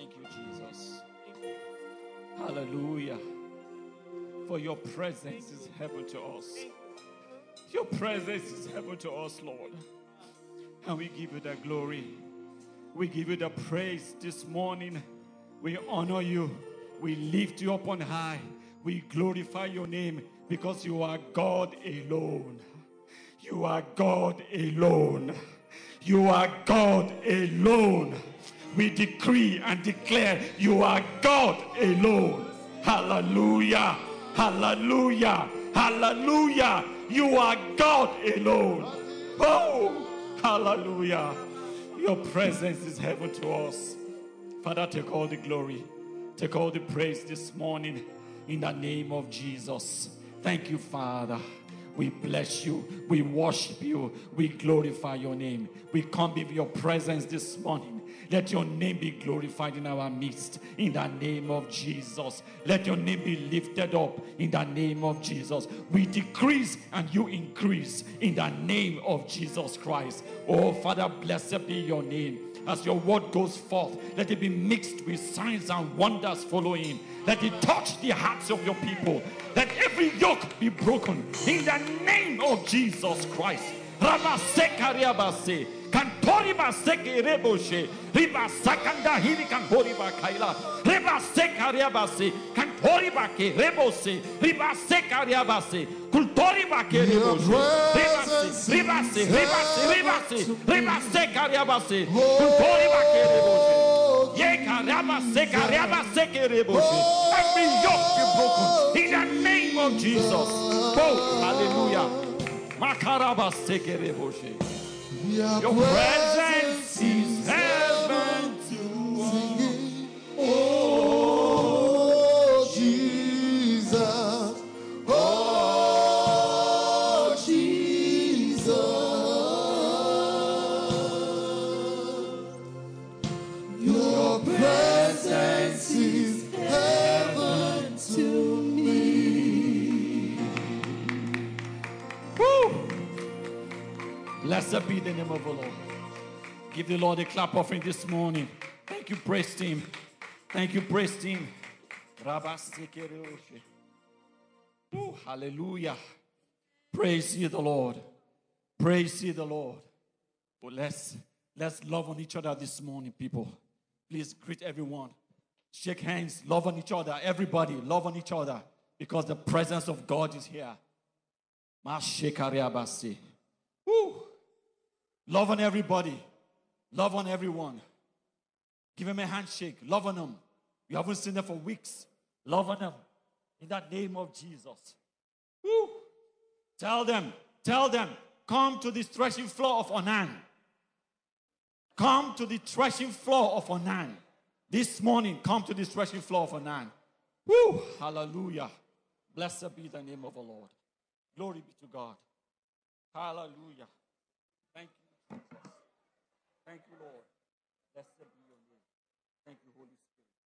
Thank you, Jesus. Hallelujah. For your presence is heaven to us. Your presence is heaven to us, Lord. And we give you the glory. We give you the praise this morning. We honor you. We lift you up on high. We glorify your name because you are God alone. You are God alone. You are God alone. We decree and declare you are God alone. Hallelujah. Hallelujah. Hallelujah. You are God alone. Oh, hallelujah. Your presence is heaven to us. Father, take all the glory. Take all the praise this morning in the name of Jesus. Thank you, Father. We bless you. We worship you. We glorify your name. We come with your presence this morning. Let your name be glorified in our midst in the name of Jesus. Let your name be lifted up in the name of Jesus. We decrease and you increase in the name of Jesus Christ. Oh, Father, blessed be your name. As your word goes forth, let it be mixed with signs and wonders following. Let it touch the hearts of your people. Let every yoke be broken in the name of Jesus Christ. Kantori baseke reboshe riba sakanda hiri kantori bakaila riba sekaria base kantori bake rebose riba sekaria base kultori bake reboshe riba sekaria base kultori bake reboshe ye karaba sekaria seke reboshe. Every yoke be broken in the name of Jesus. Oh, hallelujah. Makaraba seke reboshe. Your presence is heaven to us. Oh, Jesus. Oh, Jesus. Your presence is heaven to me. Woo! Blessed be the name of the Lord. Give the Lord a clap offering this morning. Thank you, praise team. Thank you, praise team. Ooh, hallelujah. Praise ye the Lord. Praise ye the Lord. But let's love on each other this morning, people. Please greet everyone. Shake hands, love on each other. Everybody, love on each other. Because the presence of God is here. Woo! Love on everybody. Love on everyone. Give them a handshake. Love on them. You haven't seen them for weeks. Love on them. In the name of Jesus. Woo. Tell them. Come to the threshing floor of Onan. Come to the threshing floor of Onan. This morning, come to the threshing floor of Onan. Woo. Hallelujah. Blessed be the name of the Lord. Glory be to God. Hallelujah. Thank you, Jesus. Thank you, Lord. Blessed be your name. Thank you, Holy Spirit.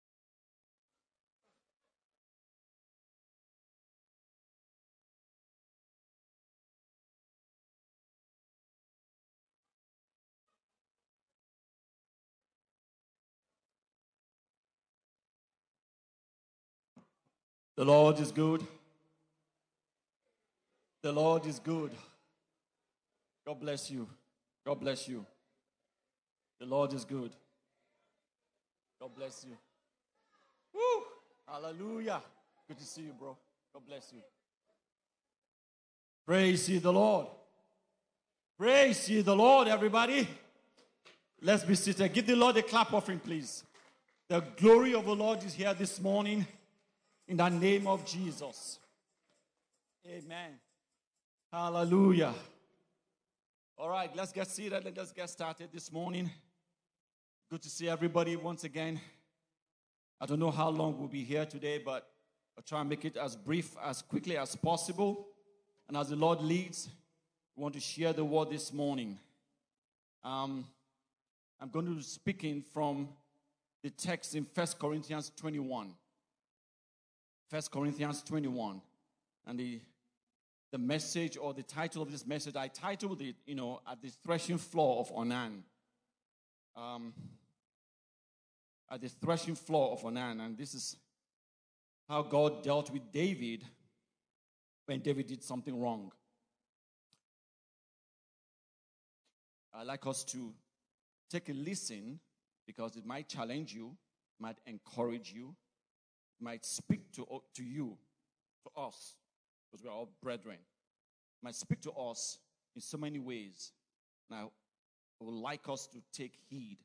The Lord is good. The Lord is good. God bless you. God bless you. The Lord is good. God bless you. Woo! Hallelujah. Good to see you, bro. God bless you. Praise ye the Lord. Praise ye the Lord, everybody. Let's be seated. Give the Lord a clap offering, please. The glory of the Lord is here this morning in the name of Jesus. Amen. Hallelujah. All right, let's get seated. Let's get started this morning. Good to see everybody once again. I don't know how long we'll be here today, but I'll try and make it as brief, as quickly as possible. And as the Lord leads, we want to share the word this morning. I'm going to be speaking from the text in 1 Corinthians 21. 1 Corinthians 21. And the message, or the title of this message, I titled it, At the Threshing Floor of Onan. at the threshing floor of Ornan, and this is how God dealt with David when David did something wrong. I'd like us to take a listen because it might challenge you, might encourage you, might speak to you, to us, because we are all brethren. Might speak to us in so many ways. Now, I would like us to take heed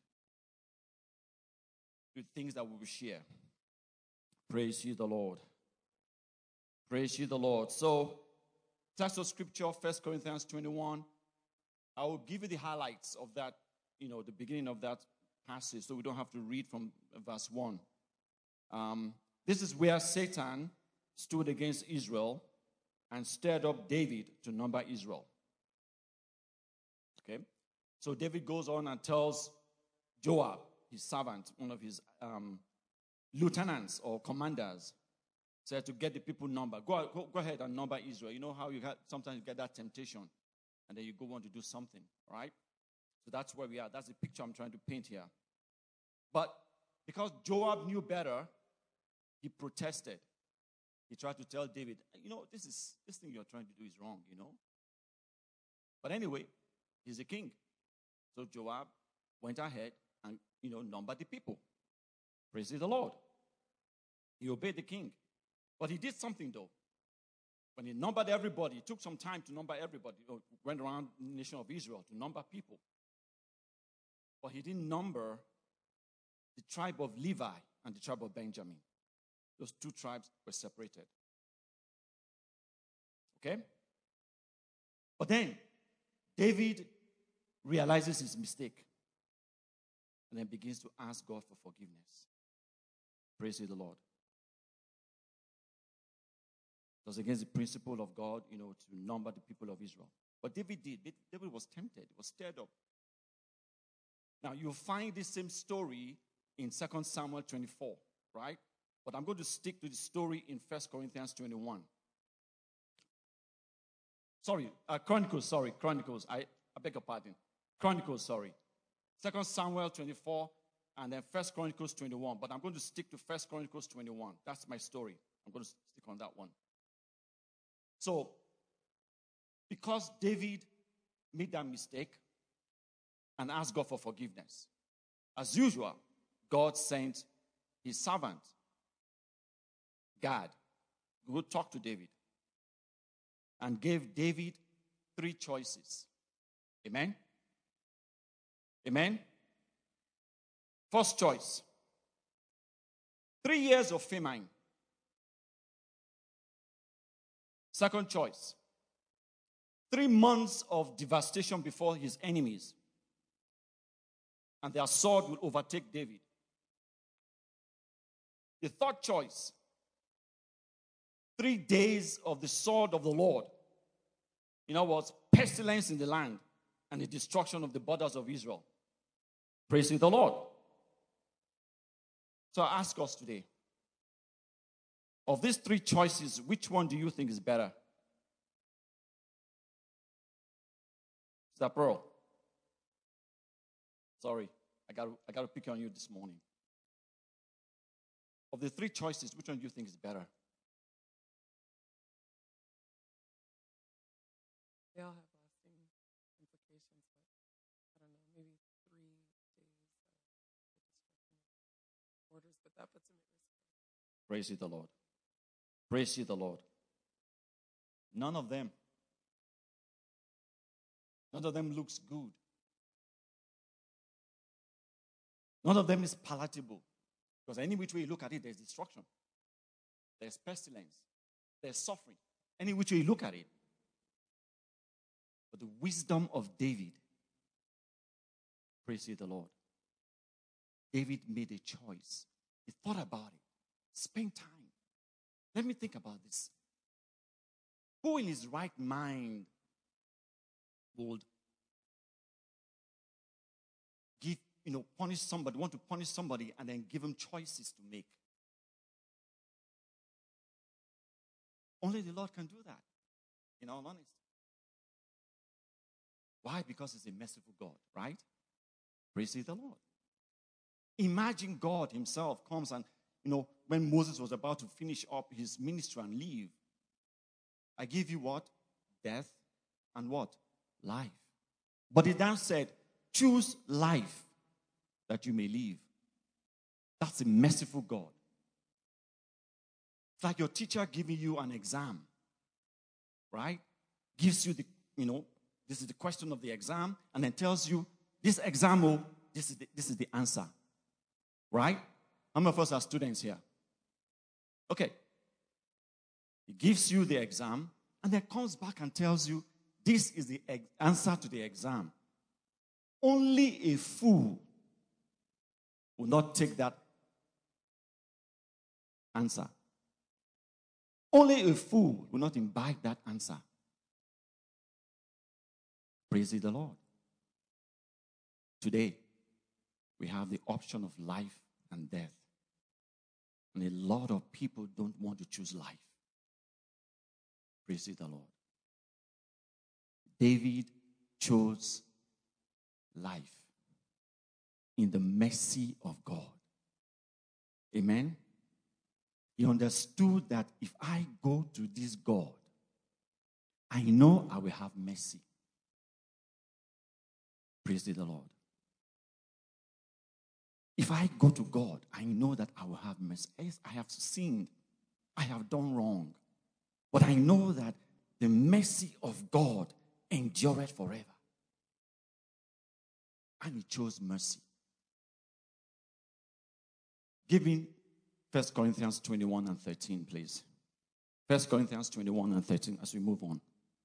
to things that we will share. Praise you, the Lord. Praise you, the Lord. So, text of scripture, 1 Corinthians 21. I will give you the highlights of that, the beginning of that passage, so we don't have to read from verse 1. This is where Satan stood against Israel and stirred up David to number Israel. Okay? So David goes on and tells Joab, his servant, one of his lieutenants or commanders, said to get the people numbered. Go ahead and number Israel. You know how sometimes you get that temptation, and then you go on to do something, right? So that's where we are. That's the picture I'm trying to paint here. But because Joab knew better, he protested. He tried to tell David, this thing you're trying to do is wrong, But anyway, he's a king. So Joab went ahead and, numbered the people. Praise the Lord. He obeyed the king. But he did something, though. When he numbered everybody, it took some time to number everybody. Went around the nation of Israel to number people. But he didn't number the tribe of Levi and the tribe of Benjamin. Those two tribes were separated. Okay? But then, David realizes his mistake and then begins to ask God for forgiveness. Praise the Lord. It was against the principle of God, to number the people of Israel. But David did. David was tempted. He was stirred up. Now, you'll find this same story in 2 Samuel 24, right? But I'm going to stick to the story in 1 Corinthians 21. Chronicles. I beg your pardon. Chronicles. 2 Samuel 24 and then 1 Chronicles 21. But I'm going to stick to 1 Chronicles 21. That's my story. I'm going to stick on that one. So, because David made that mistake and asked God for forgiveness, as usual, God sent his servant, Gad, who would talk to David and gave David 3 choices. Amen? Amen? First choice, 3 years of famine. Second choice, 3 months of devastation before his enemies, and their sword will overtake David. The third choice, 3 days of the sword of the Lord. In other words, pestilence in the land and the destruction of the borders of Israel. Praise the Lord. So I ask us today, of these 3 choices, which one do you think is better? Sister Pearl. Sorry, I got to pick on you this morning. Of the 3 choices, which one do you think is better? They all have lasting implications, but I don't know, maybe 3 days of the destruction of borders, but that puts them at risk. Praise ye the Lord. Praise ye the Lord. None of them looks good. None of them is palatable. Because any which way you look at it, there's destruction. There's pestilence. There's suffering. Any which way you look at it. But the wisdom of David, praise ye the Lord. David made a choice. He thought about it. Spent time. Let me think about this. Who in his right mind would punish somebody, want to punish somebody, and then give him choices to make? Only the Lord can do that, in all honesty. Why? Because he's a merciful God, right? Praise the Lord. Imagine God himself comes and, when Moses was about to finish up his ministry and leave, I give you what? Death and what? Life. But he then said, choose life that you may live. That's a merciful God. It's like your teacher giving you an exam, right? Gives you this is the question of the exam, and then tells you, this exam, this is the answer. Right? How many of us are students here? Okay. He gives you the exam, and then comes back and tells you, this is the answer to the exam. Only a fool will not take that answer. Only a fool will not imbibe that answer. Praise the Lord. Today, we have the option of life and death. And a lot of people don't want to choose life. Praise the Lord. David chose life in the mercy of God. Amen. He understood that if I go to this God, I know I will have mercy. Praise the Lord. If I go to God, I know that I will have mercy. Yes, I have sinned. I have done wrong. But I know that the mercy of God endureth forever. And he chose mercy. Give me 1 Corinthians 21 and 13, please. 1 Corinthians 21 and 13 as we move on.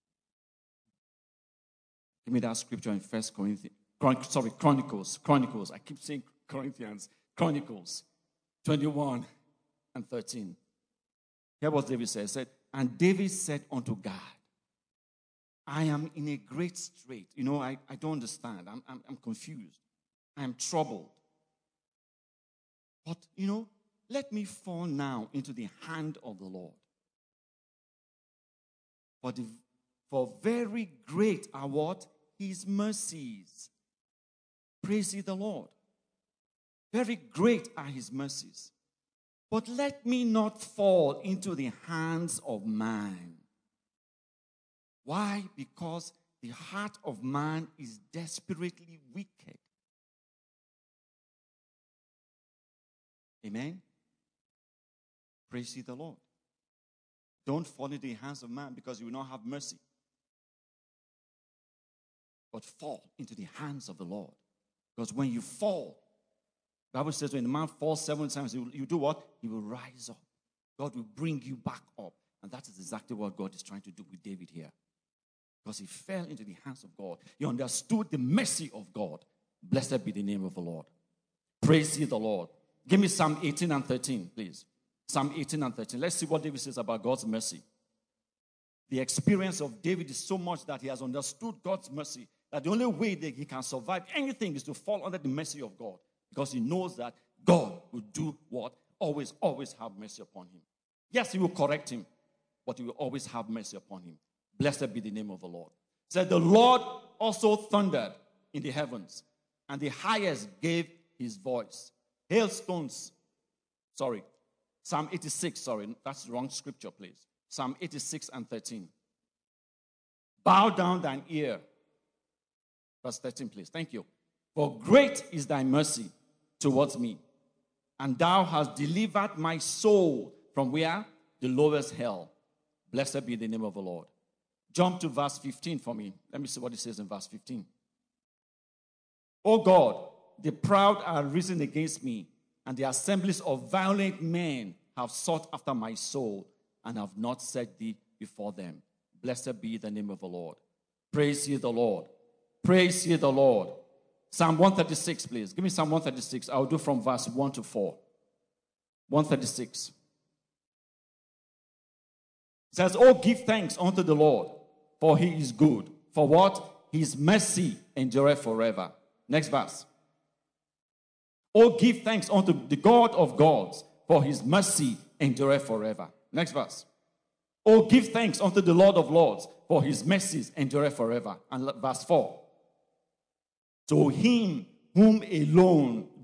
Give me that scripture in 1 Corinthians. Chronicles. I keep saying Corinthians. Chronicles 21 and 13. Hear what David said. He said, and David said unto God, I am in a great strait. I don't understand. I'm confused. I am troubled. But, let me fall now into the hand of the Lord. For very great are what? His mercies. Praise ye the Lord. Very great are his mercies. But let me not fall into the hands of man. Why? Because the heart of man is desperately wicked. Amen. Praise ye the Lord. Don't fall into the hands of man because you will not have mercy. But fall into the hands of the Lord. Because when you fall, the Bible says when a man falls 7 times, you do what? He will rise up. God will bring you back up. And that is exactly what God is trying to do with David here. Because he fell into the hands of God. He understood the mercy of God. Blessed be the name of the Lord. Praise ye the Lord. Give me Psalm 18 and 13, please. Psalm 18 and 13. Let's see what David says about God's mercy. The experience of David is so much that he has understood God's mercy, that the only way that he can survive anything is to fall under the mercy of God. Because he knows that God will do what? Always have mercy upon him. Yes, he will correct him, but he will always have mercy upon him. Blessed be the name of the Lord. It said, the Lord also thundered in the heavens, and the highest gave his voice. Hailstones. Psalm 86, that's the wrong scripture, please. Psalm 86 and 13. Bow down thine ear. Verse 13, please. Thank you. For great is thy mercy towards me, and thou hast delivered my soul from where? The lowest hell. Blessed be the name of the Lord. Jump to verse 15 for me. Let me see what it says in verse 15. O God, the proud are risen against me, and the assemblies of violent men have sought after my soul, and have not set thee before them. Blessed be the name of the Lord. Praise ye the Lord. Praise ye the Lord. Psalm 136, please. Give me Psalm 136. I'll do from verse 1 to 4. 136. It says, oh, give thanks unto the Lord, for he is good. For what? His mercy endureth forever. Next verse. Oh, give thanks unto the God of gods, for his mercy endureth forever. Next verse. Oh, give thanks unto the Lord of lords, for his mercies endureth forever. And verse 4. To him whom alone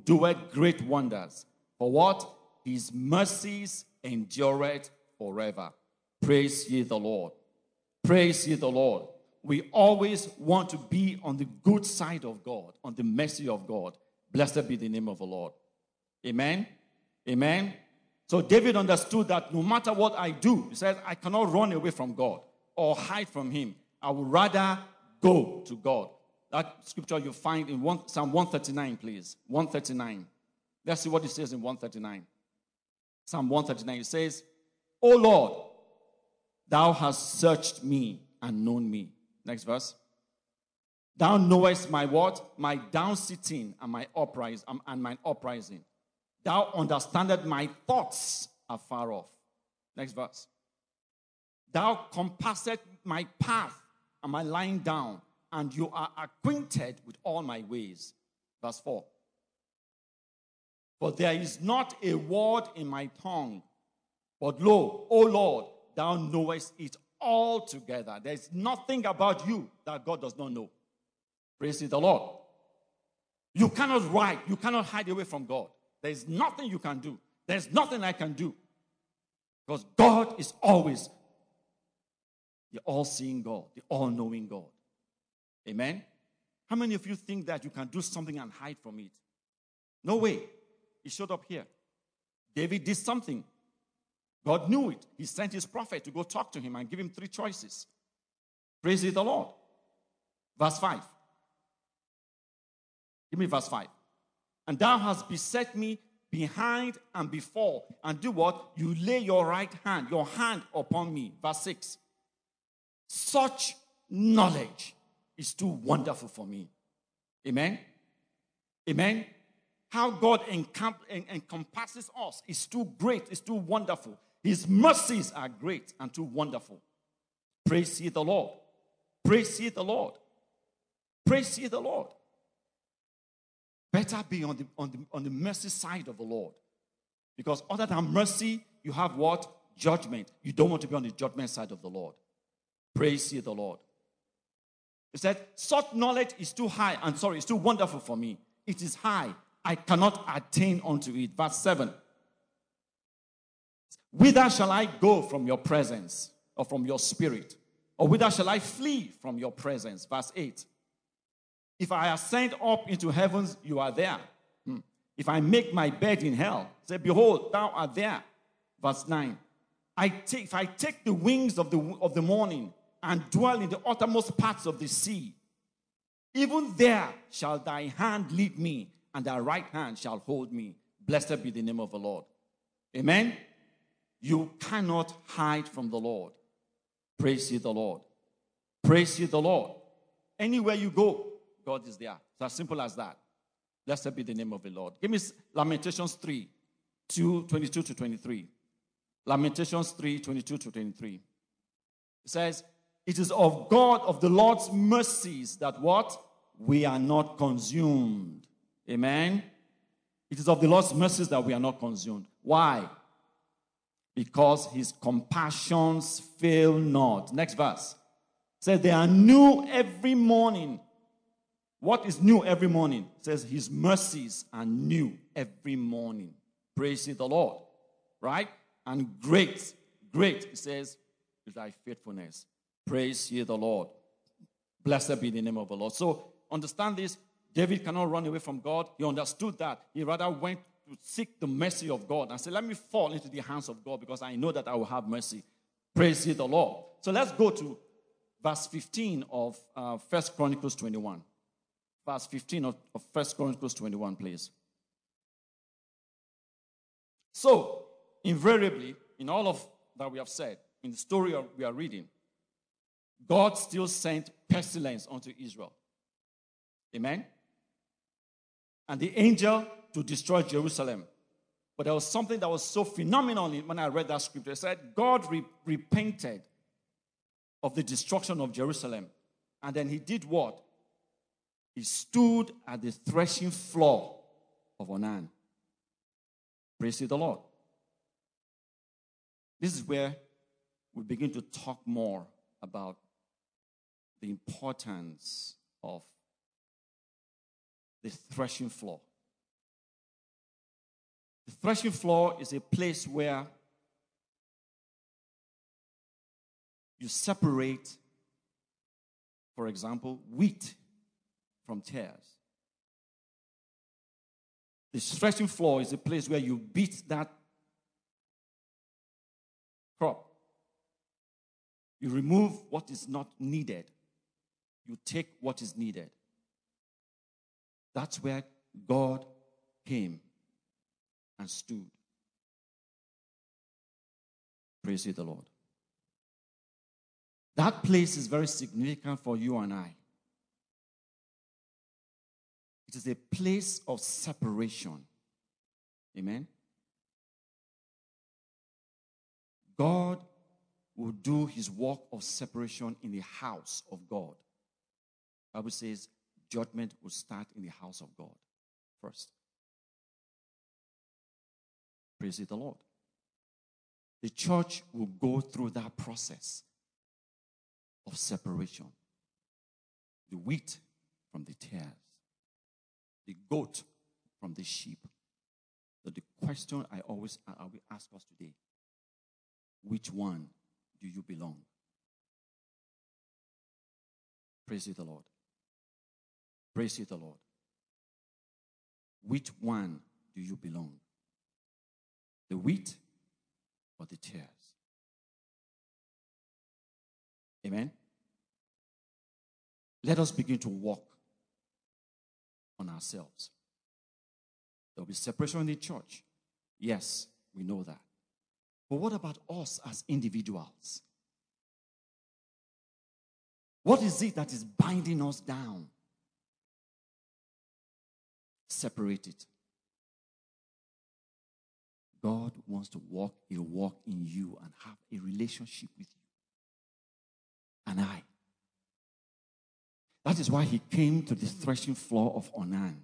doeth great wonders. For what? His mercies endureth forever. Praise ye the Lord. Praise ye the Lord. We always want to be on the good side of God, on the mercy of God. Blessed be the name of the Lord. Amen? Amen? So David understood that no matter what I do, he said, I cannot run away from God or hide from him. I would rather go to God. That scripture you find in Psalm 139, please. 139. Let's see what it says in 139. Psalm 139, it says, O Lord, thou hast searched me and known me. Next verse. Thou knowest my what? My downsitting and my uprising. Thou understandest my thoughts afar off. Next verse. Thou compassest my path and my lying down, and you are acquainted with all my ways. Verse 4. For there is not a word in my tongue, but lo, O Lord, thou knowest it altogether. There is nothing about you that God does not know. Praise the Lord. You cannot hide. You cannot hide away from God. There is nothing you can do. There is nothing I can do. Because God is always the all-seeing God, the all-knowing God. Amen? How many of you think that you can do something and hide from it? No way. It showed up here. David did something. God knew it. He sent his prophet to go talk to him and give him 3 choices. Praise the Lord. Verse 5. Give me verse 5. And thou hast beset me behind and before. And do what? You lay your hand upon me. Verse 6. Such knowledge is too wonderful for me. Amen? Amen? How God encompasses us is too great, is too wonderful. His mercies are great and too wonderful. Praise ye the Lord. Praise ye the Lord. Praise ye the Lord. Better be on the mercy side of the Lord. Because other than mercy, you have what? Judgment. You don't want to be on the judgment side of the Lord. Praise ye the Lord. He said, such knowledge is too high, it's too wonderful for me. It is high. I cannot attain unto it. Verse 7. Whither shall I go from your presence, or from your spirit? Or whither shall I flee from your presence? Verse 8. If I ascend up into heavens, you are there. If I make my bed in hell, say, behold, thou art there. Verse 9. If I take the wings of the morning and dwell in the uttermost parts of the sea, even there shall thy hand lead me, and thy right hand shall hold me. Blessed be the name of the Lord. Amen? You cannot hide from the Lord. Praise ye the Lord. Praise ye the Lord. Anywhere you go, God is there. It's as simple as that. Blessed be the name of the Lord. Give me Lamentations 3, 22 to 23. Lamentations 3, 22 to 23. It says, it is of God, of the Lord's mercies, that what? We are not consumed. Amen? It is of the Lord's mercies that we are not consumed. Why? Because his compassions fail not. Next verse. It says, they are new every morning. What is new every morning? It says, his mercies are new every morning. Praise the Lord. Right? And great, it says, is thy faithfulness. Praise ye the Lord. Blessed be the name of the Lord. So, understand this. David cannot run away from God. He understood that. He rather went to seek the mercy of God and say, let me fall into the hands of God because I know that I will have mercy. Praise ye the Lord. So let's go to verse 15 of 1 Chronicles 21. Verse 15 of 1 Chronicles 21, please. So, invariably, in all of that we have said, in the story we are reading, God still sent pestilence unto Israel. Amen? And the angel to destroy Jerusalem. But there was something that was so phenomenal when I read that scripture. It said, God repented of the destruction of Jerusalem. And then he did what? He stood at the threshing floor of Onan. Praise the Lord. This is where we begin to talk more about the importance of the threshing floor. The threshing floor is a place where you separate, for example, wheat from tares. The threshing floor is a place where you beat that crop. You remove what is not needed. You take what is needed. That's where God came and stood. Praise ye the Lord. That place is very significant for you and I. It is a place of separation. Amen. God will do his work of separation in the house of God. The Bible says judgment will start in the house of God first. Praise the Lord. The church will go through that process of separation. The wheat from the tares. The goat from the sheep. But the question I will ask us today, which one do you belong? Praise the Lord. Praise the Lord. Which one do you belong? The wheat or the tares? Amen. Let us begin to walk on ourselves. There will be separation in the church. Yes, we know that. But what about us as individuals? What is it that is binding us down? Separate it. God wants to walk in you and have a relationship with you and I. That is why he came to the threshing floor of Ornan.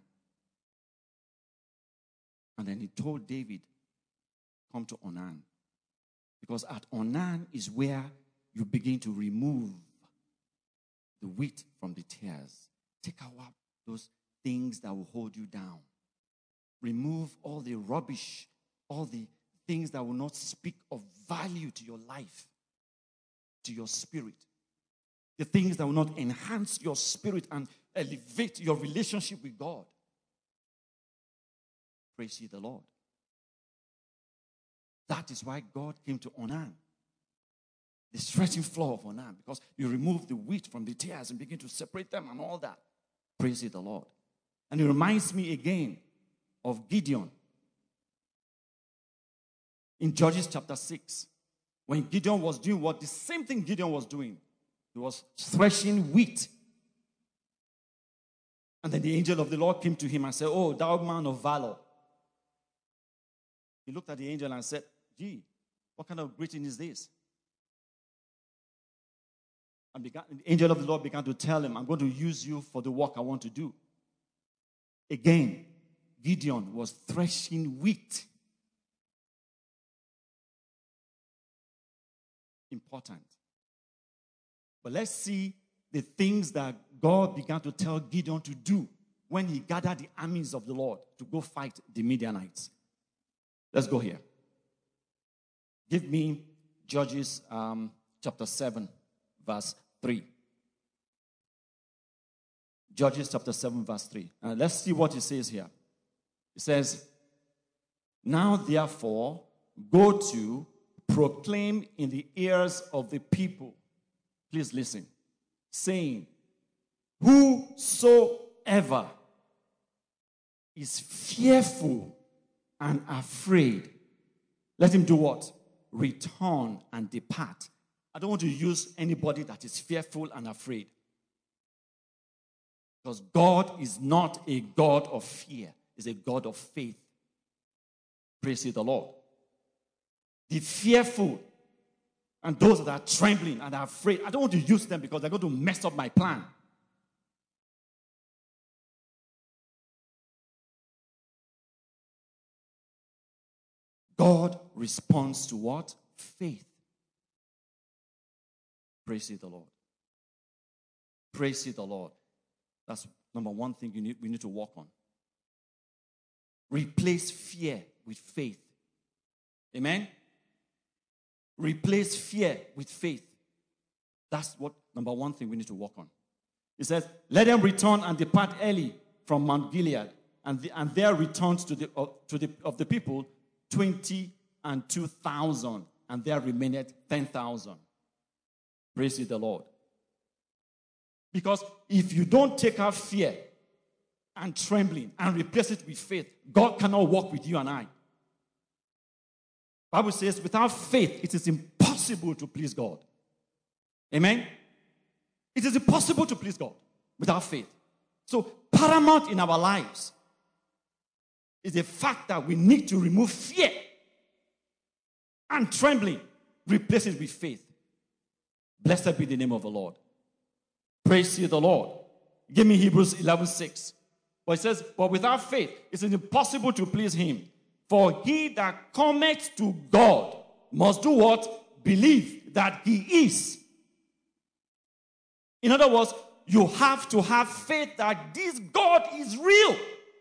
And then he told David, come to Ornan. Because at Ornan is where you begin to remove the wheat from the tares. Take out those things that will hold you down. Remove all the rubbish, all the things that will not speak of value to your life, to your spirit. The things that will not enhance your spirit and elevate your relationship with God. Praise ye the Lord. That is why God came to Ornan. The threshing floor of Ornan. Because you remove the wheat from the tares and begin to separate them and all that. Praise ye the Lord. And it reminds me again of Gideon. In Judges chapter 6. When Gideon was doing the same thing Gideon was doing. He was threshing wheat. And then the angel of the Lord came to him and said, oh, thou man of valor. He looked at the angel and said, gee, what kind of greeting is this? And the angel of the Lord began to tell him, I'm going to use you for the work I want to do. Again, Gideon was threshing wheat. Important. But let's see the things that God began to tell Gideon to do when he gathered the armies of the Lord to go fight the Midianites. Let's go here. Give me Judges chapter 7, verse 3. Judges chapter 7, verse 3. Let's see what it says here. It says, now therefore, go to proclaim in the ears of the people. Please listen. Saying, whosoever is fearful and afraid, let him do what? Return and depart. I don't want to use anybody that is fearful and afraid. Because God is not a God of fear. He's a God of faith. Praise the Lord. The fearful and those that are trembling and are afraid, I don't want to use them because they're going to mess up my plan. God responds to what? Faith. Praise the Lord. Praise the Lord. That's number one thing we need to work on. Replace fear with faith. Amen? Replace fear with faith. That's what number one thing we need to work on. It says, let them return and depart early from Mount Gilead, and there returned of the people 22,000, and there remained 10,000. Praise ye the Lord. Because if you don't take out fear and trembling and replace it with faith, God cannot walk with you and I. Bible says, without faith, it is impossible to please God. Amen? It is impossible to please God without faith. So, paramount in our lives is the fact that we need to remove fear and trembling, replace it with faith. Blessed be the name of the Lord. Praise ye the Lord. Give me Hebrews 11:6. But it says, but without faith, it is impossible to please him. For he that cometh to God must do what? Believe that he is. In other words, you have to have faith that this God is real.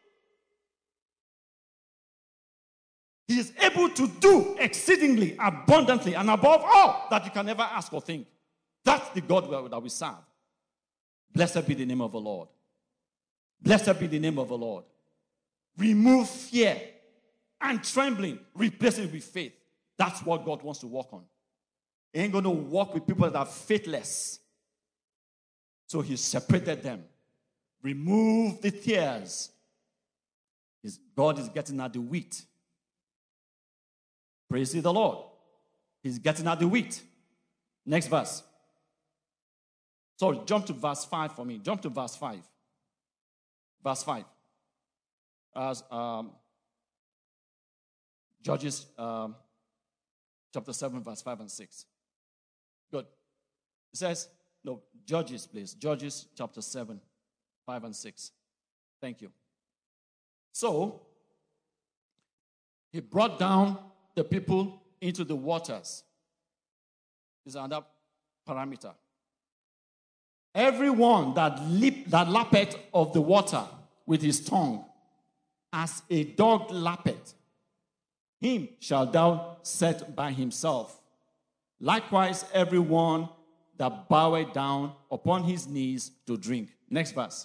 He is able to do exceedingly, abundantly, and above all that you can ever ask or think. That's the God that we serve. Blessed be the name of the Lord. Blessed be the name of the Lord. Remove fear and trembling. Replace it with faith. That's what God wants to work on. He ain't going to walk with people that are faithless. So he separated them. Remove the tears. God is getting at the wheat. Praise the Lord. He's getting at the wheat. Next verse. Sorry, jump to verse 5 for me. Jump to verse 5. Verse 5. As Judges chapter 7, verse 5 and 6. Good. It says, no, Judges, please. Judges chapter 7, 5 and 6. Thank you. So, he brought down the people into the waters. Is another parameter. Everyone that lappeth of the water with his tongue, as a dog lappeth, him shalt thou set by himself. Likewise, everyone that boweth down upon his knees to drink. Next verse.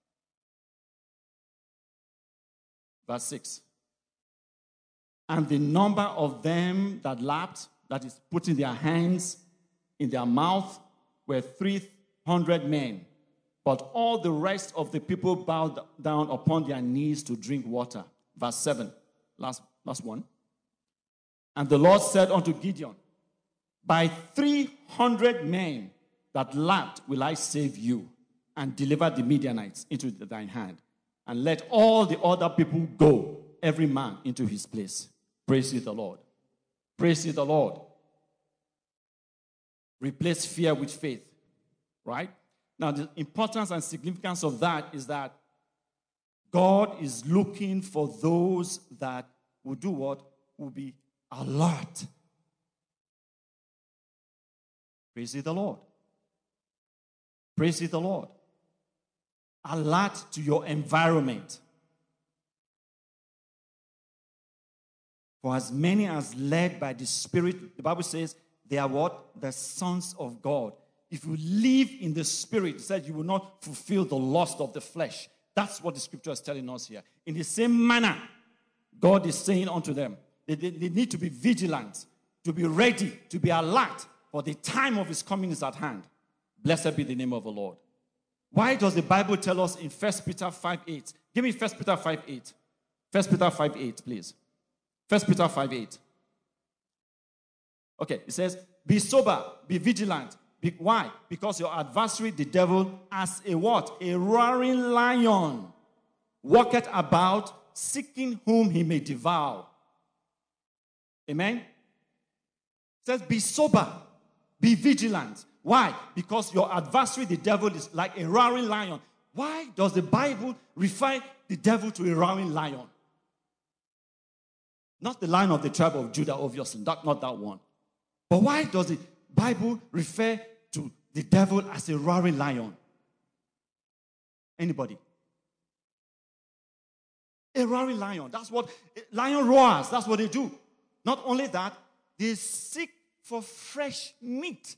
Verse 6. And the number of them that lapped, that is putting their hands in their mouth, were 300 men. But all the rest of the people bowed down upon their knees to drink water. Verse 7. Last one. And the Lord said unto Gideon, by 300 men that lapped will I save you, and deliver the Midianites into thine hand. And let all the other people go, every man into his place. Praise ye the Lord. Praise ye the Lord. Replace fear with faith. Right? Now, the importance and significance of that is that God is looking for those that will do what? Will be alert. Praise ye the Lord. Praise ye the Lord. Alert to your environment. For as many as led by the Spirit, the Bible says, they are what? The sons of God. If you live in the Spirit, it says you will not fulfill the lust of the flesh. That's what the scripture is telling us here. In the same manner, God is saying unto them, they need to be vigilant, to be ready, to be alert, for the time of his coming is at hand. Blessed be the name of the Lord. Why does the Bible tell us in 1 Peter 5:8? Give me 1 Peter 5:8. 1 Peter 5:8, please. 1 Peter 5:8. Okay, it says, be sober, be vigilant. Why? Because your adversary, the devil, as a what? A roaring lion, walketh about, seeking whom he may devour. Amen? It says, be sober, be vigilant. Why? Because your adversary, the devil, is like a roaring lion. Why does the Bible refer the devil to a roaring lion? Not the lion of the tribe of Judah, obviously, not that one. But why does the Bible refer to the devil as a roaring lion? Anybody? A roaring lion. That's what lion roars. That's what they do. Not only that, they seek for fresh meat.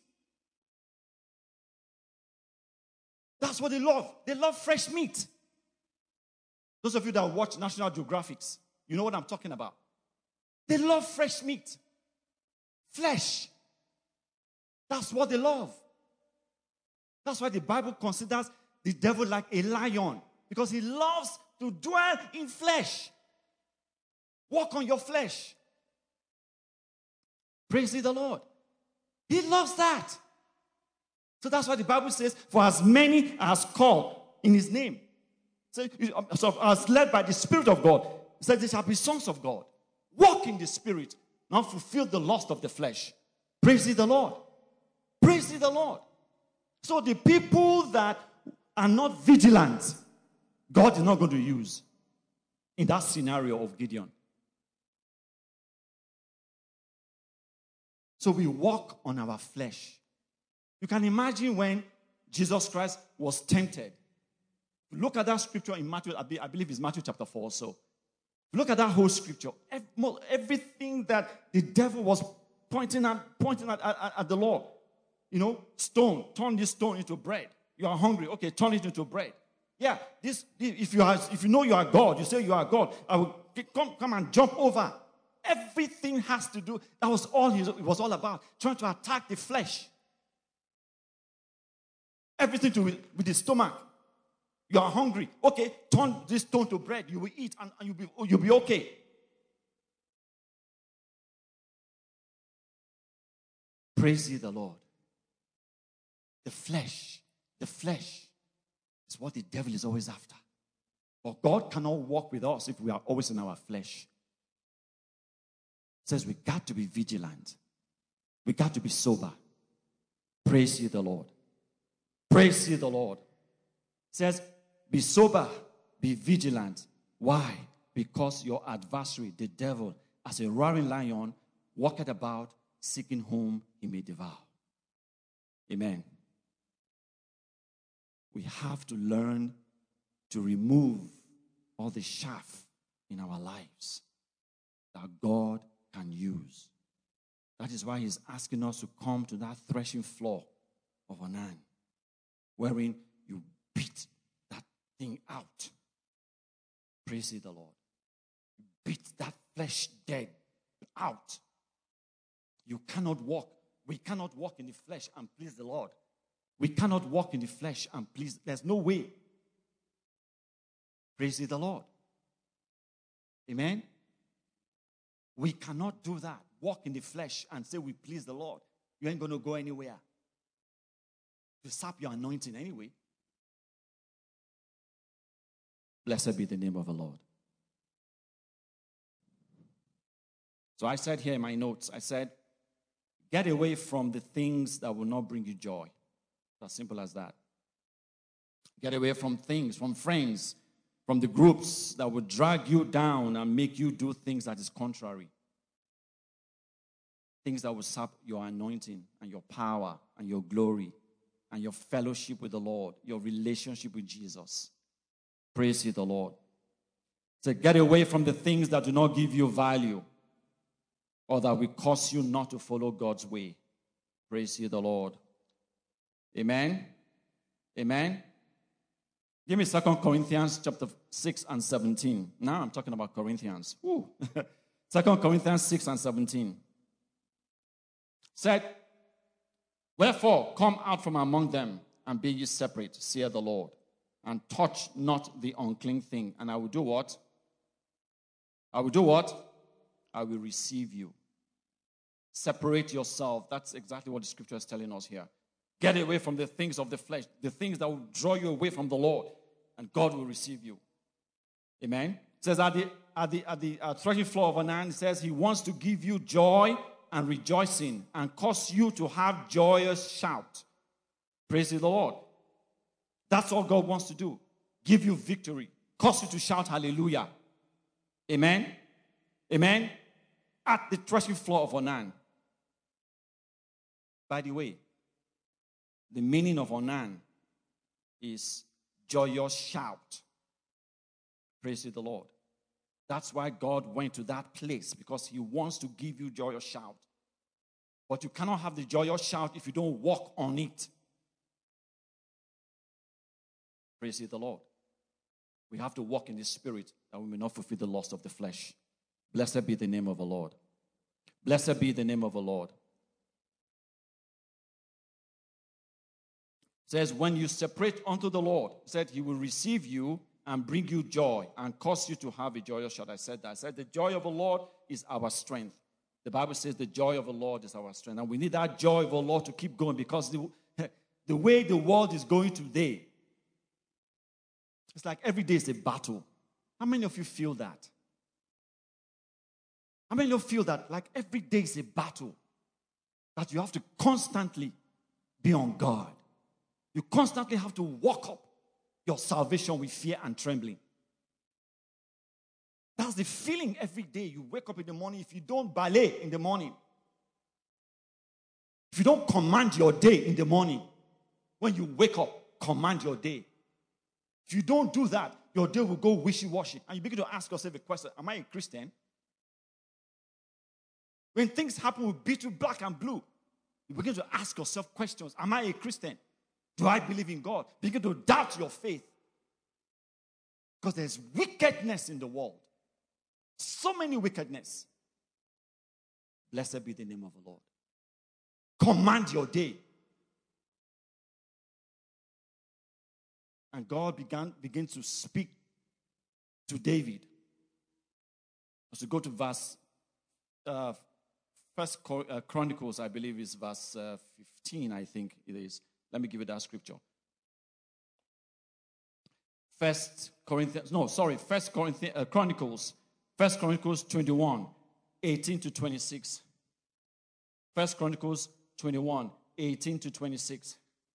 That's what they love. They love fresh meat. Those of you that watch National Geographics, you know what I'm talking about. They love fresh meat. Flesh. That's what they love. That's why the Bible considers the devil like a lion. Because he loves to dwell in flesh. Walk on your flesh. Praise the Lord. He loves that. So that's why the Bible says, for as many as called in his name. So as led by the Spirit of God, it says they shall be sons of God. Walk in the Spirit, not fulfill the lust of the flesh. Praise the Lord. Praise the Lord. So the people that are not vigilant, God is not going to use in that scenario of Gideon. So we walk on our flesh. You can imagine when Jesus Christ was tempted. Look at that scripture in Matthew, I believe it's Matthew chapter 4 or so. Look at that whole scripture. Everything that the devil was pointing at the Lord. You know, stone, turn this stone into bread. You are hungry, okay, turn it into bread. Yeah, if you know you are God, you say you are God, I will come and jump over. Everything has to do, that was all it was all about, trying to attack the flesh. Everything to with the stomach. You are hungry. Okay, turn this stone to bread. You will eat and you'll be okay. Praise ye the Lord. The flesh is what the devil is always after. But God cannot walk with us if we are always in our flesh. It says we got to be vigilant. We got to be sober. Praise ye the Lord. Praise ye the Lord. It says, be sober, be vigilant. Why? Because your adversary, the devil, as a roaring lion, walketh about, seeking whom he may devour. Amen. We have to learn to remove all the chaff in our lives that God can use. That is why he's asking us to come to that threshing floor of Ornan, wherein you beat that thing out. Praise the Lord. You beat that flesh dead out. You cannot walk. We cannot walk in the flesh and please the Lord. We cannot walk in the flesh and please. There's no way. Praise the Lord. Amen. We cannot do that. Walk in the flesh and say we please the Lord. You ain't going to go anywhere. To sap your anointing anyway. Blessed be the name of the Lord. So I said here in my notes, I said, get away from the things that will not bring you joy. As simple as that. Get away from things, from friends, from the groups that will drag you down and make you do things that is contrary. Things that will sap your anointing and your power and your glory and your fellowship with the Lord, your relationship with Jesus. Praise ye the Lord. So get away from the things that do not give you value or that will cause you not to follow God's way. Praise ye the Lord. Amen. Amen. Give me 2 Corinthians chapter 6 and 17. Now I'm talking about Corinthians. 2 Corinthians 6 and 17. Said, wherefore come out from among them and be ye separate, saith the Lord, and touch not the unclean thing. And I will do what? I will do what? I will receive you. Separate yourself. That's exactly what the scripture is telling us here. Get away from the things of the flesh, the things that will draw you away from the Lord, and God will receive you. Amen. It says at the threshing floor of Ornan, it says he wants to give you joy and rejoicing and cause you to have joyous shout. Praise the Lord. That's all God wants to do. Give you victory. Cause you to shout hallelujah. Amen. Amen. At the threshing floor of Ornan. By the way, the meaning of Ornan is joyous shout. Praise the Lord. That's why God went to that place, because he wants to give you joyous shout. But you cannot have the joyous shout if you don't walk on it. Praise ye the Lord. We have to walk in the Spirit that we may not fulfill the lust of the flesh. Blessed be the name of the Lord. Blessed be the name of the Lord. It says, when you separate unto the Lord, it said he will receive you and bring you joy and cause you to have a joyous shout. I said that. I said the joy of the Lord is our strength. The Bible says the joy of the Lord is our strength. And we need that joy of the Lord to keep going, because the way the world is going today, it's like every day is a battle. How many of you feel that? How many of you feel that like every day is a battle? That you have to constantly be on guard. You constantly have to walk up your salvation with fear and trembling. That's the feeling every day. You wake up in the morning. If you don't ballet in the morning, if you don't command your day in the morning, when you wake up, command your day. If you don't do that, your day will go wishy-washy. And you begin to ask yourself a question: am I a Christian? When things happen with beat you black and blue, you begin to ask yourself questions. Am I a Christian? Do I believe in God? Begin to doubt your faith. Because there's wickedness in the world. So many wickedness. Blessed be the name of the Lord. Command your day. And God began to speak to David. As we go to verse First Chronicles, I believe is verse 15, I think it is. Let me give you that scripture. First Chronicles 21, 18 to 26. First Chronicles 21, 18 to 26.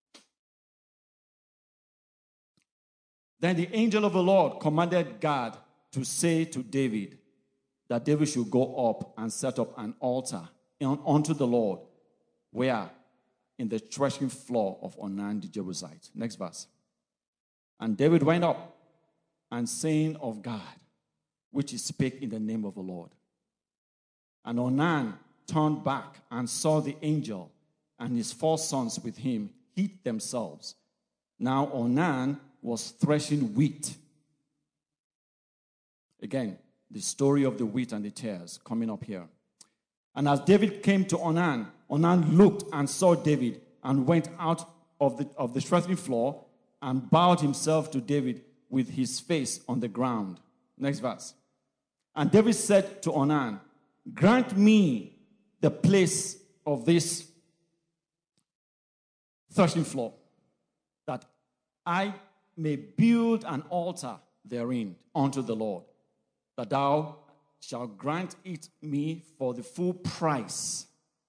Then the angel of the Lord commanded Gad to say to David that David should go up and set up an altar unto the Lord, where? In the threshing floor of Ornan the Jebusite. Next verse. And David went up and saying of God, which he spake in the name of the Lord. And Ornan turned back and saw the angel and his 4 sons with him heat themselves. Now Ornan was threshing wheat. Again, the story of the wheat and the tares coming up here. And as David came to Ornan, Ornan looked and saw David and went out of the threshing floor and bowed himself to David with his face on the ground. Next verse. And David said to Ornan, grant me the place of this threshing floor, that I may build an altar therein unto the Lord, that thou shalt grant it me for the full price,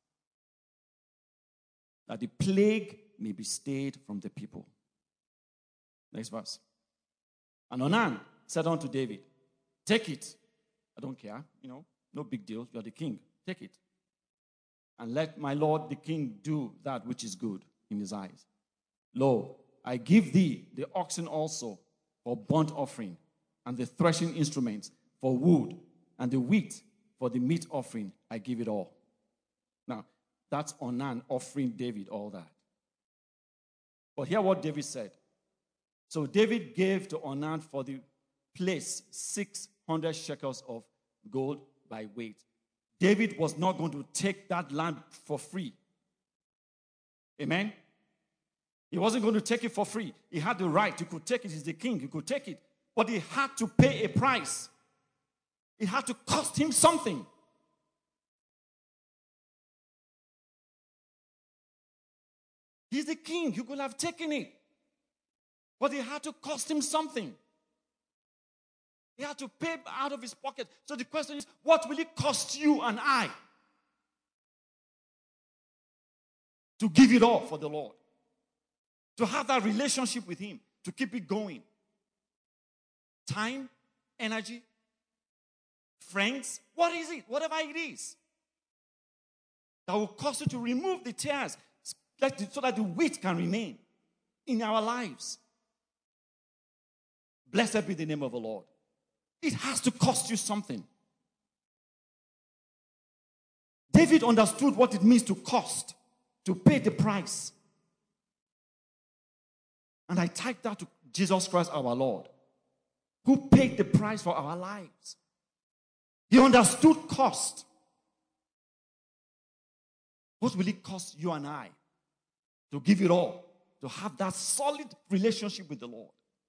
that the plague may be stayed from the people. Next verse. And Ornan said unto David, take it. I don't care, no big deal. You're the king. Take it. And let my lord the king do that which is good in his eyes. Lo, I give thee the oxen also for burnt offering, and the threshing instruments for wood, and the wheat for the meat offering. I give it all. Now, that's Ornan offering David all that. But hear what David said. So David gave to Ornan for the place 600 shekels of gold by weight. David was not going to take that land for free. Amen? He wasn't going to take it for free. He had the right. He could take it. He's the king. He could take it. But he had to pay a price. It had to cost him something. He's the king. He could have taken it. But it had to cost him something. He had to pay out of his pocket. So the question is, what will it cost you and I to give it all for the Lord? To have that relationship with him, to keep it going. Time, energy, friends, what is it? Whatever it is. That will cause you to remove the tares so that the wheat can remain in our lives. Blessed be the name of the Lord. It has to cost you something. David understood what it means to cost, to pay the price. And I typed that to Jesus Christ our Lord, who paid the price for our lives. He understood cost. What will it cost you and I to give it all, to have that solid relationship with the Lord?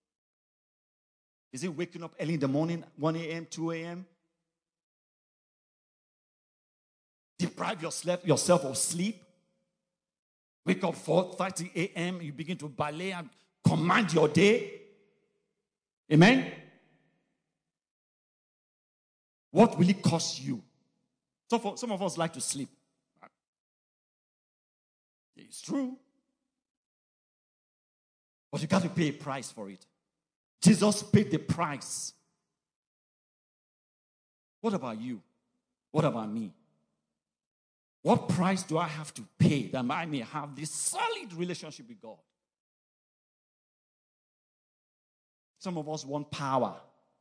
Is it waking up early in the morning, 1 a.m., 2 a.m.? Deprive yourself of sleep? Wake up 4:30 a.m., you begin to ballet and command your day? Amen? What will it cost you? Some of us like to sleep. It's true. But you got to pay a price for it. Jesus paid the price. What about you? What about me? What price do I have to pay that I may have this solid relationship with God? Some of us want power.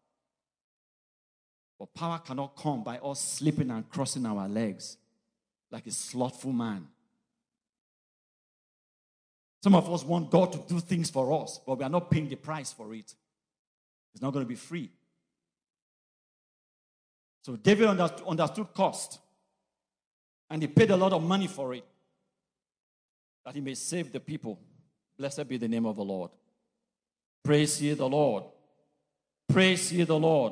But power cannot come by us sleeping and crossing our legs like a slothful man. Some of us want God to do things for us, but we are not paying the price for it. It's not going to be free. So David understood cost. And he paid a lot of money for it, that he may save the people. Blessed be the name of the Lord. Praise ye the Lord. Praise ye the Lord.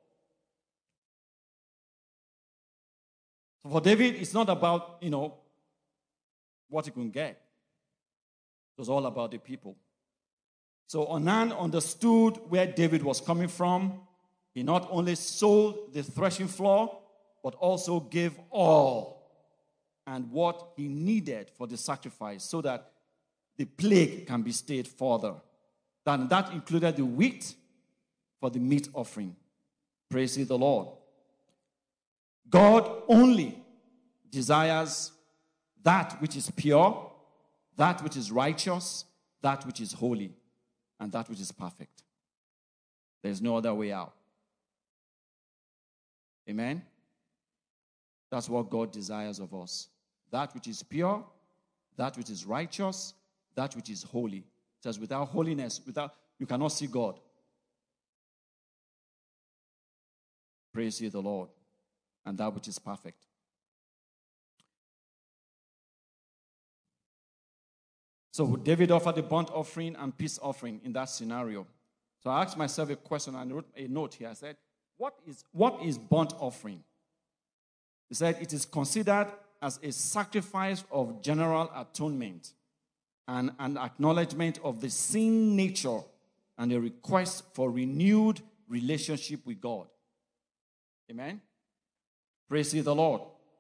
So for David, it's not about, what he can get. It was all about the people. So Ornan understood where David was coming from. He not only sold the threshing floor, but also gave all and what he needed for the sacrifice so that the plague can be stayed further. And that included the wheat for the meat offering. Praise ye the Lord. God only desires that which is pure, that which is righteous, that which is holy, and that which is perfect. There's no other way out. Amen? That's what God desires of us. That which is pure, that which is righteous, that which is holy. It says without holiness, you cannot see God. Praise ye the Lord. And that which is perfect. So would David offer the burnt offering and peace offering in that scenario? So I asked myself a question and wrote a note here. I said, what is burnt offering? He said, it is considered as a sacrifice of general atonement and an acknowledgement of the sin nature and a request for renewed relationship with God. Amen? Praise ye the Lord.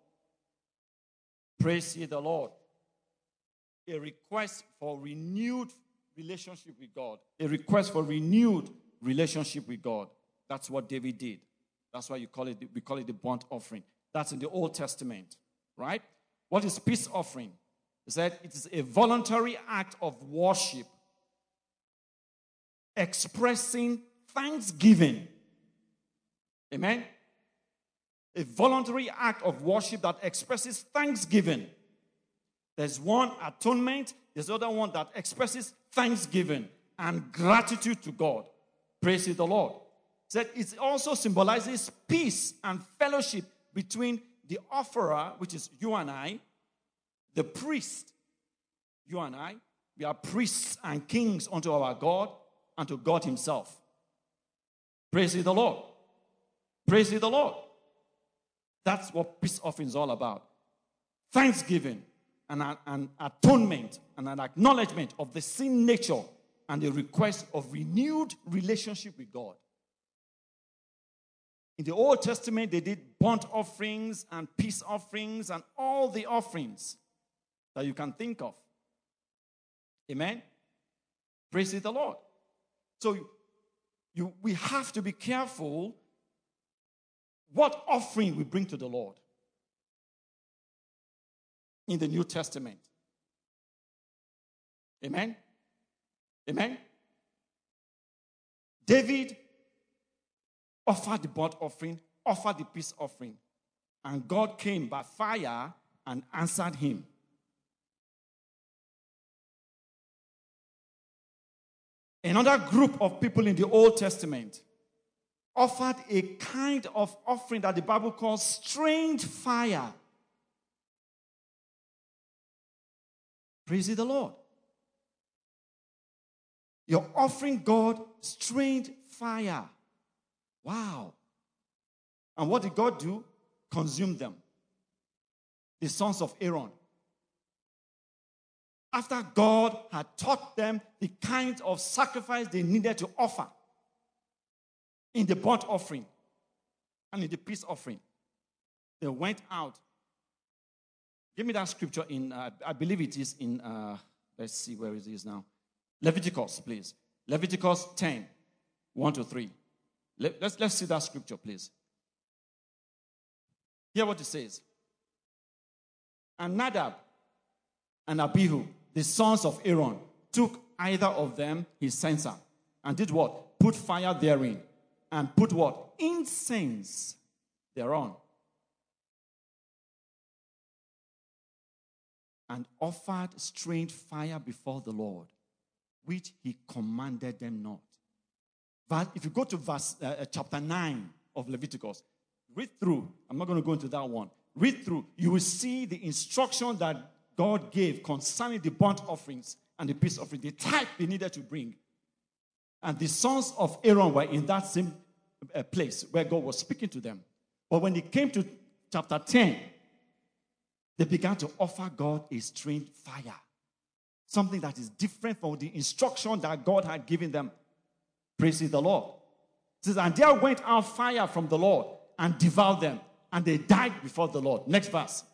Praise ye the Lord. A request for renewed relationship with God. A request for renewed relationship with God. That's what David did. That's why we call it the burnt offering. That's in the Old Testament. Right? What is peace offering? He said it is a voluntary act of worship expressing thanksgiving. Amen? A voluntary act of worship that expresses thanksgiving. There's one atonement, there's the other one that expresses thanksgiving and gratitude to God. Praise the Lord. He said it also symbolizes peace and fellowship between the offerer, which is you and I, the priest, you and I, we are priests and kings unto our God and to God himself. Praise the Lord. Praise the Lord. That's what peace offering is all about. Thanksgiving and an atonement and an acknowledgement of the sin nature and a request of renewed relationship with God. In the Old Testament, they did burnt offerings and peace offerings and all the offerings that you can think of. Amen? Praise the Lord. So we have to be careful what offering we bring to the Lord in the New Testament. Amen? Amen? David offered the burnt offering, offered the peace offering. And God came by fire and answered him. Another group of people in the Old Testament offered a kind of offering that the Bible calls strange fire. Praise the Lord. You're offering God strange fire. Wow. And what did God do? Consume them. The sons of Aaron. After God had taught them the kind of sacrifice they needed to offer in the burnt offering and in the peace offering, they went out. Give me that scripture in, I believe it is in, let's see where it is now. Leviticus, please. Leviticus 10, 1-3. Let's see that scripture, please. Hear what it says. And Nadab and Abihu, the sons of Aaron, took either of them his censer and did what? Put fire therein and put what? Incense thereon. And offered strange fire before the Lord, which he commanded them not. But if you go to chapter 9 of Leviticus, read through. I'm not going to go into that one. Read through. You will see the instruction that God gave concerning the burnt offerings and the peace offering, the type they needed to bring. And the sons of Aaron were in that same place where God was speaking to them. But when it came to chapter 10, they began to offer God a strange fire. Something that is different from the instruction that God had given them. Praise the Lord. It says, and there went out fire from the Lord and devoured them, and they died before the Lord. Next verse.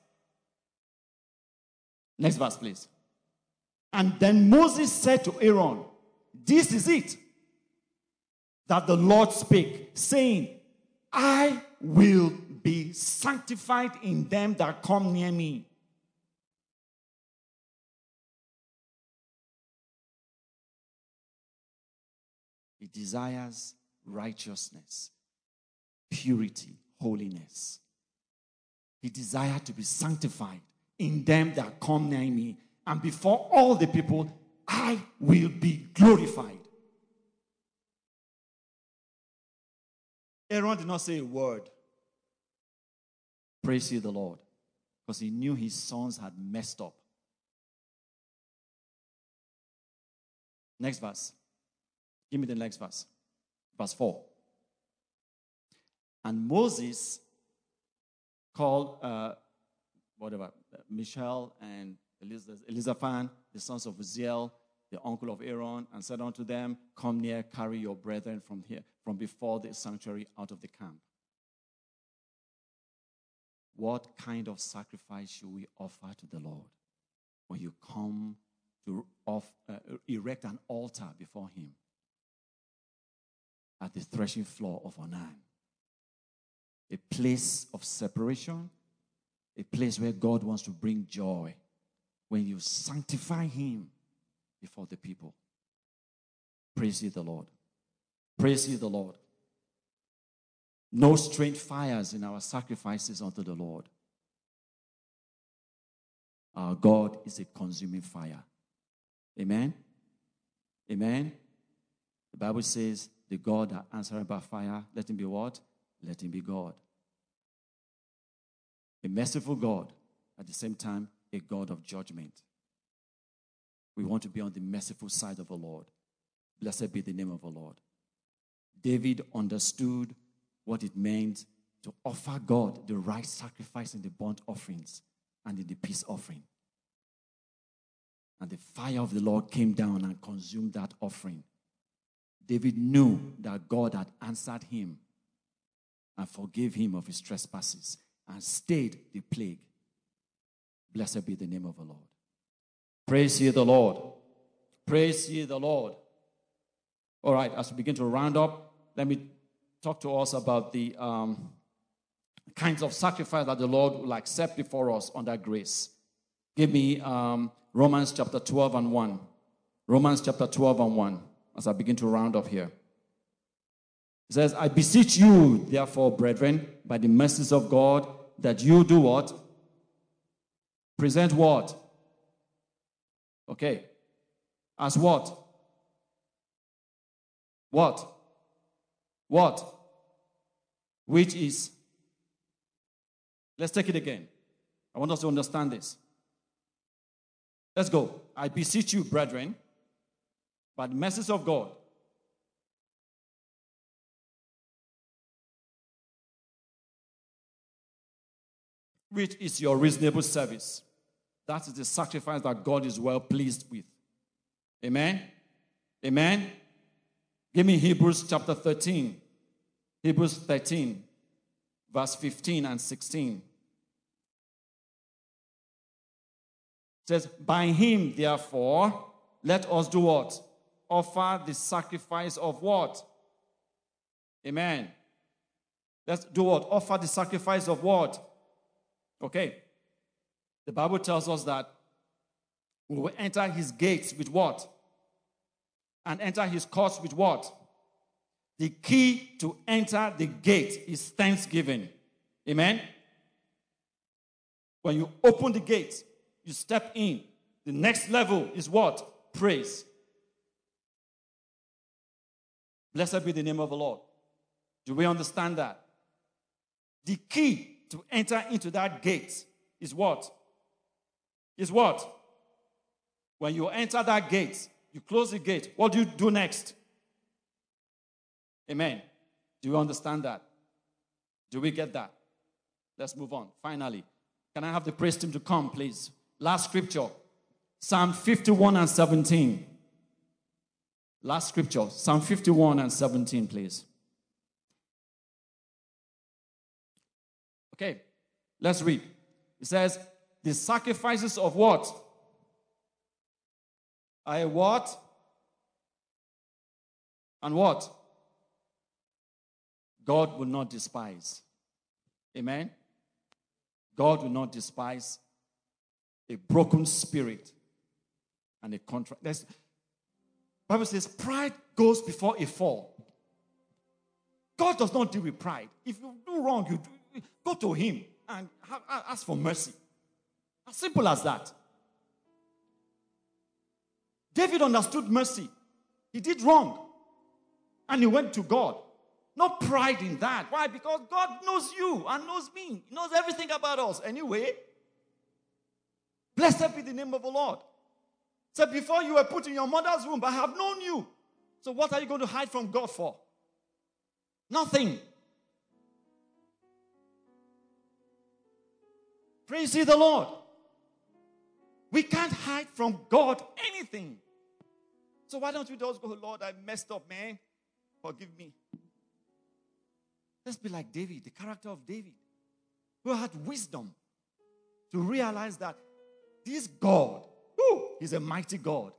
Next verse, please. And then Moses said to Aaron, this is it that the Lord spake, saying, I will be sanctified in them that come near me. He desires righteousness, purity, holiness. He desires to be sanctified in them that come near me. And before all the people, I will be glorified. Aaron did not say a word. Praise ye the Lord. Because he knew his sons had messed up. Next verse. Give me the next verse. Verse 4. And Moses called, Michal and Elizaphan, the sons of Uzziel, the uncle of Aaron, and said unto them, come near, carry your brethren from here, from before the sanctuary out of the camp. What kind of sacrifice should we offer to the Lord when you come to erect an altar before him at the threshing floor of Onan? A place of separation, a place where God wants to bring joy when you sanctify him before the people. Praise ye the Lord. Praise ye the Lord. No strange fires in our sacrifices unto the Lord. Our God is a consuming fire. Amen? Amen? The Bible says, the God that answered by fire, let him be what? Let him be God. A merciful God, at the same time, a God of judgment. We want to be on the merciful side of the Lord. Blessed be the name of the Lord. David understood what it meant to offer God the right sacrifice in the burnt offerings and in the peace offering. And the fire of the Lord came down and consumed that offering. David knew that God had answered him and forgave him of his trespasses and stayed the plague. Blessed be the name of the Lord. Praise ye the Lord. Praise ye the Lord. All right, as we begin to round up, let me talk to us about the kinds of sacrifice that the Lord will accept before us under grace. Give me Romans chapter 12 and 1. Romans chapter 12 and 1, as I begin to round up here. It says, I beseech you, therefore, brethren, by the mercies of God, that you do what? Present what? Okay. As what? What? What? Which is? Let's take it again. I want us to understand this. Let's go. I beseech you, brethren, by the mercies of God, which is your reasonable service. That is the sacrifice that God is well pleased with. Amen? Amen? Give me Hebrews chapter 13. Hebrews 13, verse 15 and 16. It says, by him, therefore, let us do what? Offer the sacrifice of what? Amen. Let's do what? Offer the sacrifice of what? Okay. The Bible tells us that we will enter his gates with what? And enter his courts with what? The key to enter the gate is thanksgiving. Amen? When you open the gate, you step in. The next level is what? Praise. Blessed be the name of the Lord. Do we understand that? The key to enter into that gate is what? Is what? When you enter that gate, you close the gate. What do you do next? Amen. Do you understand that? Do we get that? Let's move on. Finally, can I have the praise team to come, please? Last scripture, Psalm 51 and 17. Last scripture, Psalm 51 and 17, please. Okay, let's read. It says, the sacrifices of what? I what? And what? God will not despise. Amen? God will not despise a broken spirit and a contrite. The Bible says pride goes before a fall. God does not deal with pride. If you do wrong, you go to him and ask for mercy. As simple as that. David understood mercy. He did wrong. And he went to God. No pride in that. Why? Because God knows you and knows me. He knows everything about us. Anyway, blessed be the name of the Lord. So before you were put in your mother's womb, I have known you. So what are you going to hide from God for? Nothing. Praise ye the Lord. We can't hide from God anything. So why don't we just go, Lord, I messed up, man. Forgive me. Let's be like David, the character of David, who had wisdom to realize that this God, is a mighty God.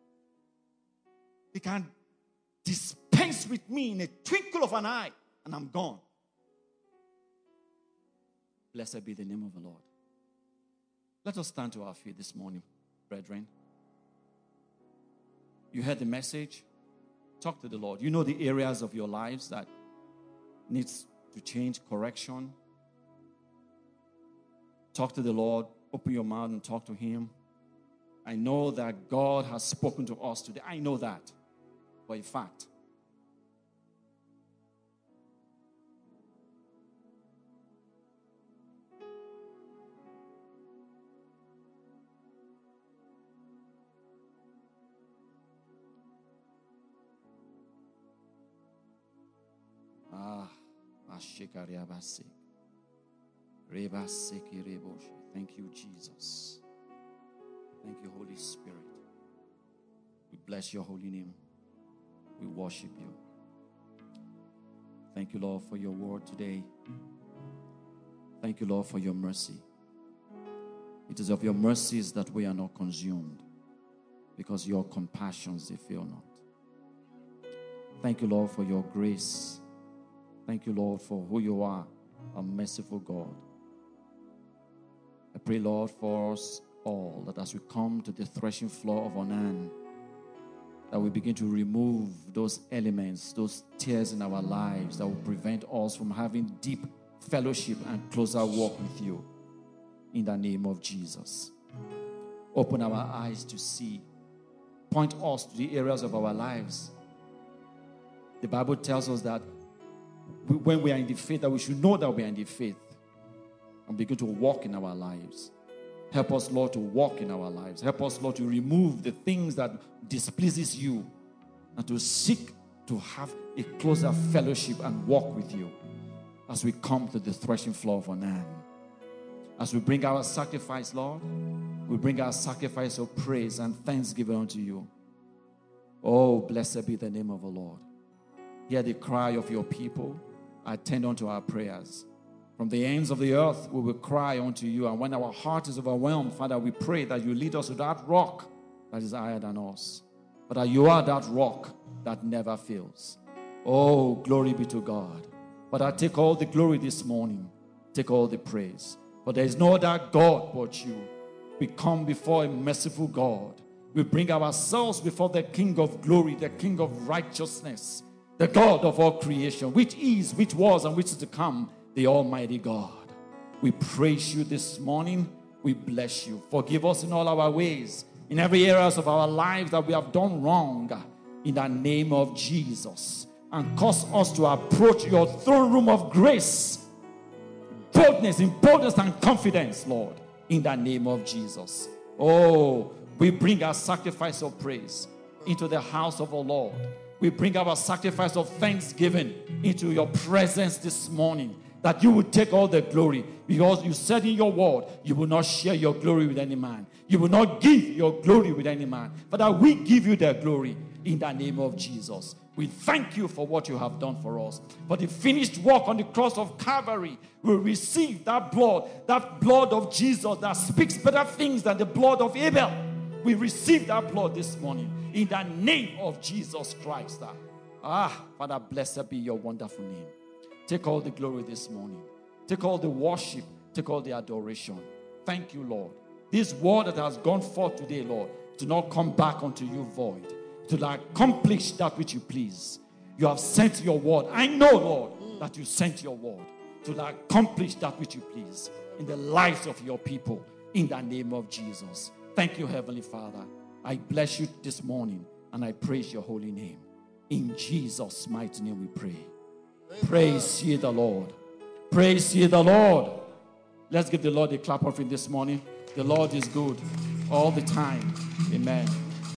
He can dispense with me in a twinkle of an eye, and I'm gone. Blessed be the name of the Lord. Let us stand to our feet this morning, brethren. You heard the message. Talk to the Lord. You know the areas of your lives that needs to change, correction. Talk to the Lord. Open your mouth and talk to him. I know that God has spoken to us today. I know that for a fact. Thank you, Jesus. Thank you, Holy Spirit. We bless your holy name. We worship you. Thank you, Lord, for your word today. Thank you, Lord, for your mercy. It is of your mercies that we are not consumed, because your compassions, they fail not. Thank you, Lord, for your grace. Thank you, Lord, for who you are, a merciful God. I pray, Lord, for us all, that as we come to the threshing floor of Onan, that we begin to remove those elements, those tears in our lives that will prevent us from having deep fellowship and closer walk with you. In the name of Jesus. Open our eyes to see. Point us to the areas of our lives. The Bible tells us that when we are in the faith, that we should know that we are in the faith and begin to walk in our lives. Help us, Lord, to walk in our lives. Help us, Lord, to remove the things that displeases you and to seek to have a closer fellowship and walk with you as we come to the threshing floor of Onan. As we bring our sacrifice, Lord, we bring our sacrifice of praise and thanksgiving unto you. Oh, blessed be the name of the Lord. Hear the cry of your people. Attend unto our prayers. From the ends of the earth, we will cry unto you. And when our heart is overwhelmed, Father, we pray that you lead us to that rock that is higher than us. But that you are that rock that never fails. Oh, glory be to God. But I take all the glory this morning. Take all the praise. For there is no other God but you. We come before a merciful God. We bring ourselves before the King of glory, the King of righteousness, the God of all creation, which is, which was, and which is to come, the Almighty God. We praise you this morning. We bless you. Forgive us in all our ways, in every areas of our lives that we have done wrong, in the name of Jesus. And cause us to approach your throne room of grace, boldness, in boldness and confidence, Lord, in the name of Jesus. Oh, we bring our sacrifice of praise into the house of our Lord. We bring our sacrifice of thanksgiving into your presence this morning, that you will take all the glory, because you said in your word, you will not share your glory with any man. You will not give your glory with any man. But that we give you the glory in the name of Jesus. We thank you for what you have done for us. For the finished work on the cross of Calvary, we receive that blood of Jesus that speaks better things than the blood of Abel. We receive that blood this morning in the name of Jesus Christ. Father, blessed be your wonderful name. Take all the glory this morning. Take all the worship. Take all the adoration. Thank you, Lord. This word that has gone forth today, Lord, do not come back unto you void. To accomplish that which you please. You have sent your word. I know, Lord, that you sent your word to accomplish that which you please in the lives of your people, in the name of Jesus. Thank you, Heavenly Father. I bless you this morning and I praise your holy name. In Jesus' mighty name we pray. Amen. Praise ye the Lord. Praise ye the Lord. Let's give the Lord a clap offering this morning. The Lord is good all the time. Amen.